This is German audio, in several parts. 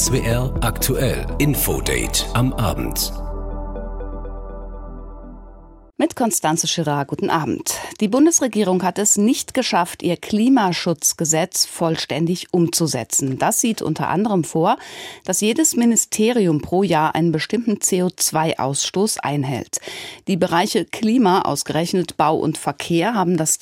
SWR aktuell Infodate am Abend. Mit Constanze Schirra, guten Abend. Die Bundesregierung hat es nicht geschafft, ihr Klimaschutzgesetz vollständig umzusetzen. Das sieht unter anderem vor, dass jedes Ministerium pro Jahr einen bestimmten CO2-Ausstoß einhält. Die Bereiche Klima, ausgerechnet Bau und Verkehr, haben das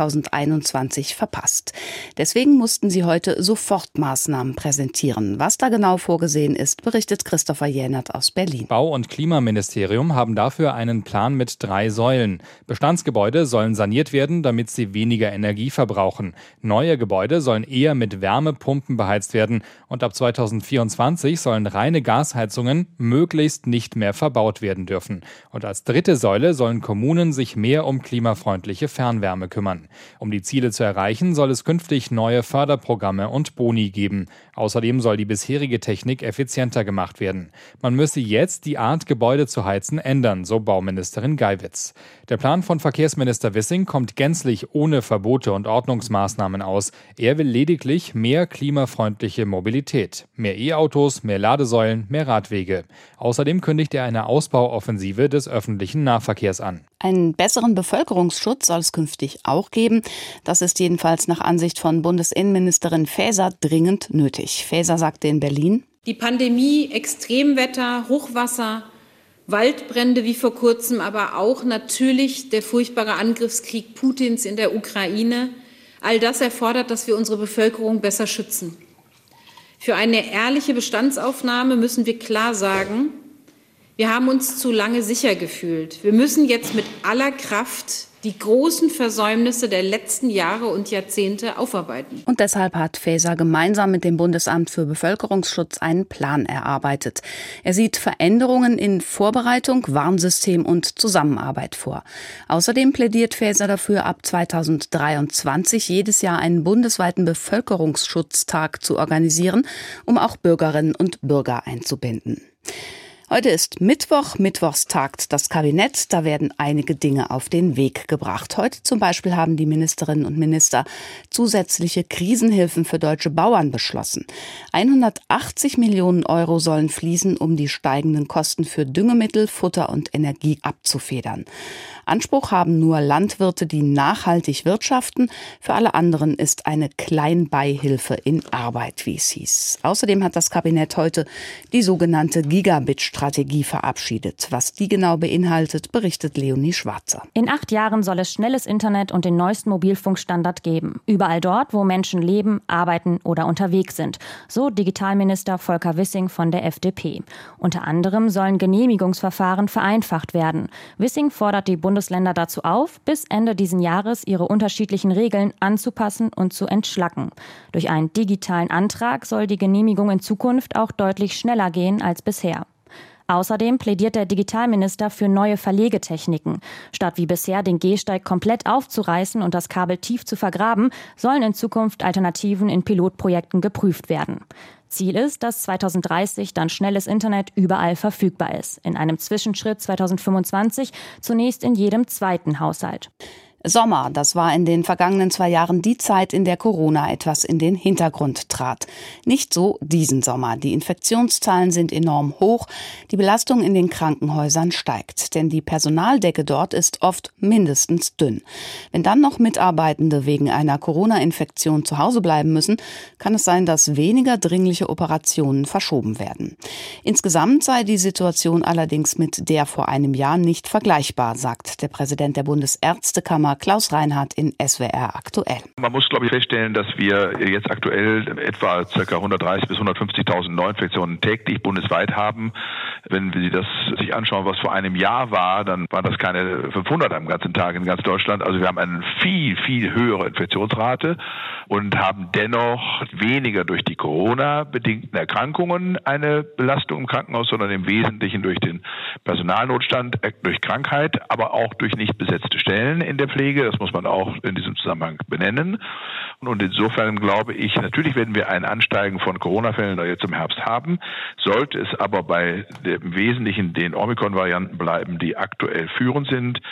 2021 verpasst. Deswegen mussten sie heute Sofortmaßnahmen präsentieren. Was da genau vorgesehen ist, berichtet Christopher Jähnert aus Berlin. Bau- und Klimaministerium haben dafür einen Plan mit 3 Säulen. Bestandsgebäude sollen saniert werden, damit sie weniger Energie verbrauchen. Neue Gebäude sollen eher mit Wärmepumpen beheizt werden. Und ab 2024 sollen reine Gasheizungen möglichst nicht mehr verbaut werden dürfen. Und als dritte Säule sollen Kommunen sich mehr um klimafreundliche Fernwärme kümmern. Um die Ziele zu erreichen, soll es künftig neue Förderprogramme und Boni geben. Außerdem soll die bisherige Technik effizienter gemacht werden. Man müsse jetzt die Art, Gebäude zu heizen, ändern, so Bauministerin Geiwitz. Der Plan von Verkehrsminister Wissing kommt gänzlich ohne Verbote und Ordnungsmaßnahmen aus. Er will lediglich mehr klimafreundliche Mobilität. Mehr E-Autos, mehr Ladesäulen, mehr Radwege. Außerdem kündigt er eine Ausbauoffensive des öffentlichen Nahverkehrs an. Einen besseren Bevölkerungsschutz soll es künftig auch geben. Das ist jedenfalls nach Ansicht von Bundesinnenministerin Faeser dringend nötig. Faeser sagte in Berlin: Die Pandemie, Extremwetter, Hochwasser, Waldbrände wie vor kurzem, aber auch natürlich der furchtbare Angriffskrieg Putins in der Ukraine. All das erfordert, dass wir unsere Bevölkerung besser schützen. Für eine ehrliche Bestandsaufnahme müssen wir klar sagen, wir haben uns zu lange sicher gefühlt. Wir müssen jetzt mit aller Kraft die großen Versäumnisse der letzten Jahre und Jahrzehnte aufarbeiten. Und deshalb hat Faeser gemeinsam mit dem Bundesamt für Bevölkerungsschutz einen Plan erarbeitet. Er sieht Veränderungen in Vorbereitung, Warnsystem und Zusammenarbeit vor. Außerdem plädiert Faeser dafür, ab 2023 jedes Jahr einen bundesweiten Bevölkerungsschutztag zu organisieren, um auch Bürgerinnen und Bürger einzubinden. Heute ist Mittwoch, mittwochs tagt das Kabinett, da werden einige Dinge auf den Weg gebracht. Heute zum Beispiel haben die Ministerinnen und Minister zusätzliche Krisenhilfen für deutsche Bauern beschlossen. 180 Millionen Euro sollen fließen, um die steigenden Kosten für Düngemittel, Futter und Energie abzufedern. Anspruch haben nur Landwirte, die nachhaltig wirtschaften. Für alle anderen ist eine Kleinbeihilfe in Arbeit, wie es hieß. Außerdem hat das Kabinett heute die sogenannte Gigabit-Strategie verabschiedet. Was die genau beinhaltet, berichtet Leonie Schwarzer. In 8 Jahren soll es schnelles Internet und den neuesten Mobilfunkstandard geben. Überall dort, wo Menschen leben, arbeiten oder unterwegs sind. So Digitalminister Volker Wissing von der FDP. Unter anderem sollen Genehmigungsverfahren vereinfacht werden. Wissing fordert die Bundesländer dazu auf, bis Ende diesen Jahres ihre unterschiedlichen Regeln anzupassen und zu entschlacken. Durch einen digitalen Antrag soll die Genehmigung in Zukunft auch deutlich schneller gehen als bisher. Außerdem plädiert der Digitalminister für neue Verlegetechniken. Statt wie bisher den Gehsteig komplett aufzureißen und das Kabel tief zu vergraben, sollen in Zukunft Alternativen in Pilotprojekten geprüft werden. Ziel ist, dass 2030 dann schnelles Internet überall verfügbar ist. In einem Zwischenschritt 2025 zunächst in jedem zweiten Haushalt. Sommer, das war in den vergangenen 2 Jahren die Zeit, in der Corona etwas in den Hintergrund trat. Nicht so diesen Sommer. Die Infektionszahlen sind enorm hoch, die Belastung in den Krankenhäusern steigt, denn die Personaldecke dort ist oft mindestens dünn. Wenn dann noch Mitarbeitende wegen einer Corona-Infektion zu Hause bleiben müssen, kann es sein, dass weniger dringliche Operationen verschoben werden. Insgesamt sei die Situation allerdings mit der vor einem Jahr nicht vergleichbar, sagt der Präsident der Bundesärztekammer Klaus Reinhardt in SWR aktuell. Man muss, glaube ich, feststellen, dass wir jetzt aktuell etwa ca. 130.000 bis 150.000 Neuinfektionen täglich bundesweit haben. Wenn Sie das sich anschauen, was vor einem Jahr war, dann waren das keine 500 am ganzen Tag in ganz Deutschland. Also wir haben eine viel, viel höhere Infektionsrate und haben dennoch weniger durch die Corona-bedingten Erkrankungen eine Belastung im Krankenhaus, sondern im Wesentlichen durch den Personalnotstand, durch Krankheit, aber auch durch nicht besetzte Stellen in der Pflege. Das muss man auch in diesem Zusammenhang benennen. Und insofern glaube ich, natürlich werden wir ein Ansteigen von Corona-Fällen jetzt im Herbst haben. Sollte es aber bei im Wesentlichen den Omikron-Varianten bleiben, die aktuell führend sind,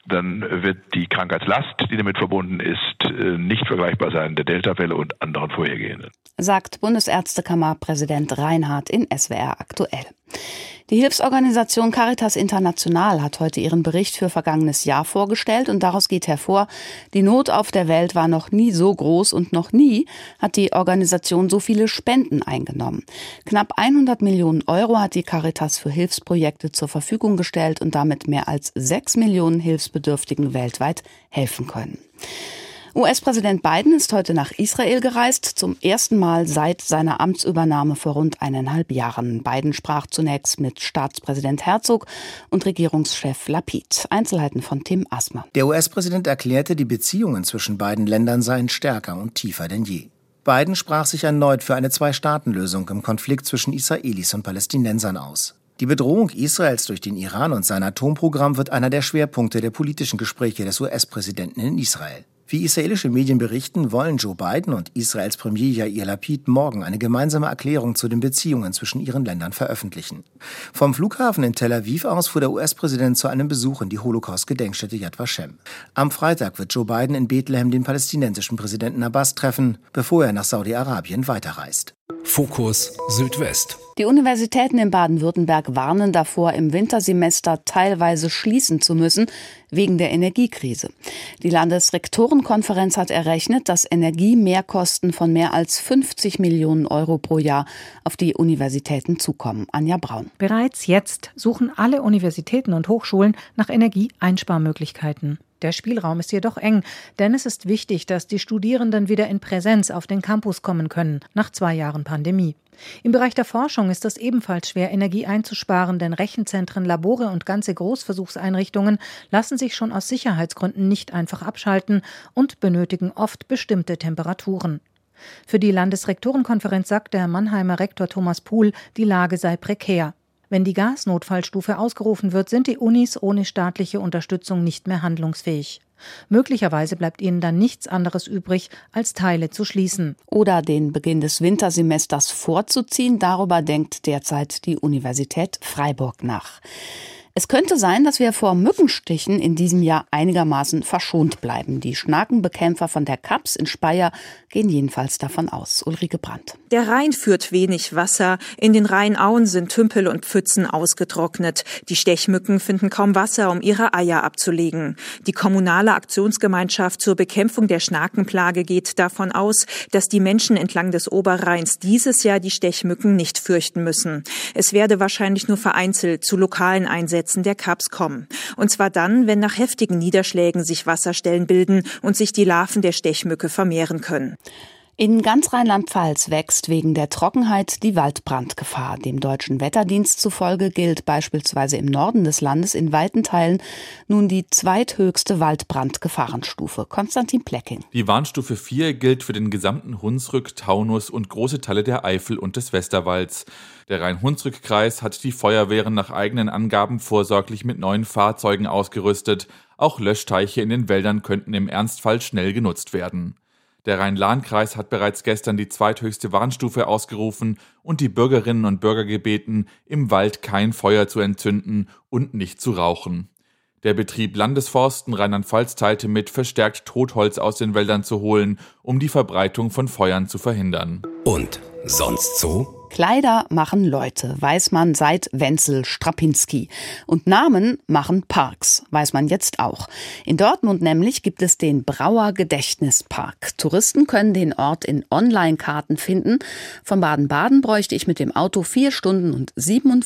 dann wird die Krankheitslast, die damit verbunden ist, nicht vergleichbar sein der Delta-Welle und anderen vorhergehenden. Sagt Bundesärztekammerpräsident Reinhardt in SWR aktuell. Die Hilfsorganisation Caritas International hat heute ihren Bericht für vergangenes Jahr vorgestellt und daraus geht hervor, die Not auf der Welt war noch nie so groß und noch nie hat die Organisation so viele Spenden eingenommen. Knapp 100 Millionen Euro hat die Caritas für Hilfsprojekte zur Verfügung gestellt und damit mehr als 6 Millionen Hilfsbedürftigen weltweit helfen können. US-Präsident Biden ist heute nach Israel gereist, zum ersten Mal seit seiner Amtsübernahme vor rund 1,5 Jahren. Biden sprach zunächst mit Staatspräsident Herzog und Regierungschef Lapid. Einzelheiten von Tim Asmer. Der US-Präsident erklärte, die Beziehungen zwischen beiden Ländern seien stärker und tiefer denn je. Biden sprach sich erneut für eine Zwei-Staaten-Lösung im Konflikt zwischen Israelis und Palästinensern aus. Die Bedrohung Israels durch den Iran und sein Atomprogramm wird einer der Schwerpunkte der politischen Gespräche des US-Präsidenten in Israel. Wie israelische Medien berichten, wollen Joe Biden und Israels Premier Yair Lapid morgen eine gemeinsame Erklärung zu den Beziehungen zwischen ihren Ländern veröffentlichen. Vom Flughafen in Tel Aviv aus fuhr der US-Präsident zu einem Besuch in die Holocaust-Gedenkstätte Yad Vashem. Am Freitag wird Joe Biden in Bethlehem den palästinensischen Präsidenten Abbas treffen, bevor er nach Saudi-Arabien weiterreist. Fokus Südwest. Die Universitäten in Baden-Württemberg warnen davor, im Wintersemester teilweise schließen zu müssen, wegen der Energiekrise. Die Landesrektorenkonferenz hat errechnet, dass Energiemehrkosten von mehr als 50 Millionen Euro pro Jahr auf die Universitäten zukommen. Anja Braun. Bereits jetzt suchen alle Universitäten und Hochschulen nach Energieeinsparmöglichkeiten. Der Spielraum ist jedoch eng, denn es ist wichtig, dass die Studierenden wieder in Präsenz auf den Campus kommen können, nach 2 Jahren Pandemie. Im Bereich der Forschung ist es ebenfalls schwer, Energie einzusparen, denn Rechenzentren, Labore und ganze Großversuchseinrichtungen lassen sich schon aus Sicherheitsgründen nicht einfach abschalten und benötigen oft bestimmte Temperaturen. Für die Landesrektorenkonferenz sagt der Mannheimer Rektor Thomas Puhl, die Lage sei prekär. Wenn die Gasnotfallstufe ausgerufen wird, sind die Unis ohne staatliche Unterstützung nicht mehr handlungsfähig. Möglicherweise bleibt ihnen dann nichts anderes übrig, als Teile zu schließen. Oder den Beginn des Wintersemesters vorzuziehen. Darüber denkt derzeit die Universität Freiburg nach. Es könnte sein, dass wir vor Mückenstichen in diesem Jahr einigermaßen verschont bleiben. Die Schnakenbekämpfer von der Kaps in Speyer gehen jedenfalls davon aus. Ulrike Brandt. Der Rhein führt wenig Wasser. In den Rheinauen sind Tümpel und Pfützen ausgetrocknet. Die Stechmücken finden kaum Wasser, um ihre Eier abzulegen. Die kommunale Aktionsgemeinschaft zur Bekämpfung der Schnakenplage geht davon aus, dass die Menschen entlang des Oberrheins dieses Jahr die Stechmücken nicht fürchten müssen. Es werde wahrscheinlich nur vereinzelt zu lokalen Einsätzen der Kaps kommen. Und zwar dann, wenn nach heftigen Niederschlägen sich Wasserstellen bilden und sich die Larven der Stechmücke vermehren können. In ganz Rheinland-Pfalz wächst wegen der Trockenheit die Waldbrandgefahr. Dem Deutschen Wetterdienst zufolge gilt beispielsweise im Norden des Landes in weiten Teilen nun die zweithöchste Waldbrandgefahrenstufe. Konstantin Plecking. Die Warnstufe 4 gilt für den gesamten Hunsrück, Taunus und große Teile der Eifel und des Westerwalds. Der Rhein-Hunsrück-Kreis hat die Feuerwehren nach eigenen Angaben vorsorglich mit neuen Fahrzeugen ausgerüstet. Auch Löschteiche in den Wäldern könnten im Ernstfall schnell genutzt werden. Der Rhein-Lahn-Kreis hat bereits gestern die zweithöchste Warnstufe ausgerufen und die Bürgerinnen und Bürger gebeten, im Wald kein Feuer zu entzünden und nicht zu rauchen. Der Betrieb Landesforsten Rheinland-Pfalz teilte mit, verstärkt Totholz aus den Wäldern zu holen, um die Verbreitung von Feuern zu verhindern. Und sonst so? Kleider machen Leute, weiß man seit Wenzel Strapinski. Und Namen machen Parks, weiß man jetzt auch. In Dortmund nämlich gibt es den Brauer Gedächtnispark. Touristen können den Ort in Online-Karten finden. Von Baden-Baden bräuchte ich mit dem Auto 4 Stunden und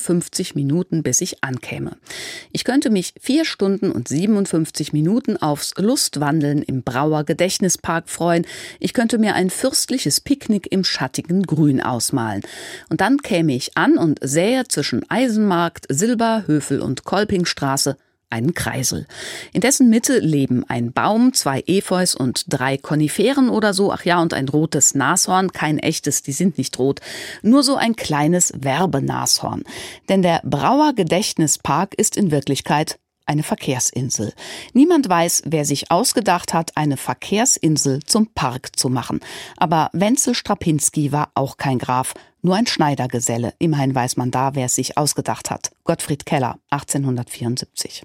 57 Minuten, bis ich ankäme. Ich könnte mich 4 Stunden und 57 Minuten aufs Lustwandeln im Brauer Gedächtnispark freuen. Ich könnte mir ein fürstliches Picknick im schattigen Grün ausmalen. Und dann käme ich an und sähe zwischen Eisenmarkt, Silber, Höfel und Kolpingstraße einen Kreisel. In dessen Mitte leben ein Baum, 2 Efeus und 3 Koniferen oder so. Ach ja, und ein rotes Nashorn. Kein echtes, die sind nicht rot. Nur so ein kleines Werbenashorn. Denn der Brauer Gedächtnispark ist in Wirklichkeit eine Verkehrsinsel. Niemand weiß, wer sich ausgedacht hat, eine Verkehrsinsel zum Park zu machen. Aber Wenzel Strapinski war auch kein Graf, nur ein Schneidergeselle. Immerhin weiß man da, wer es sich ausgedacht hat. Gottfried Keller, 1874.